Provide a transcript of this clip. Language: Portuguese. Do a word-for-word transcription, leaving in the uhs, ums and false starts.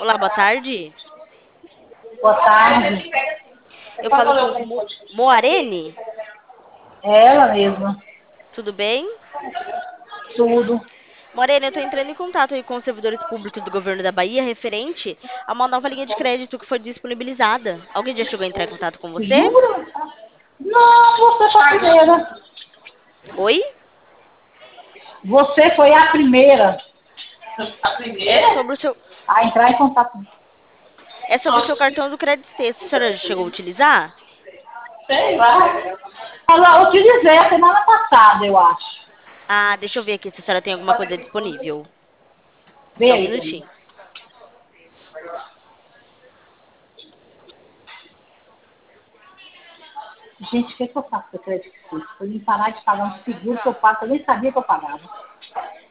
Olá, boa tarde. Boa tarde. Eu falo com Mo Moarene? É ela mesma. Tudo bem? Tudo. Moarene, eu tô entrando em contato aí com os servidores públicos do governo da Bahia referente a uma nova linha de crédito que foi disponibilizada. Alguém já chegou a entrar em contato com você? Jura? Não, você foi a primeira. Oi? Você foi a primeira É sobre o seu, a entrar em contato. é sobre o seu cartão do Crédito Texto. A senhora já chegou a utilizar? Sei lá. Ela, eu te dizer, a semana passada, eu acho. Ah, deixa eu ver aqui se a senhora tem alguma coisa disponível. Vê Só um aí, querida. minutinho. Gente, o que, é que eu faço com o crédito fixo? Foi me parar de pagar um seguro que eu pago, eu nem sabia que eu pagava.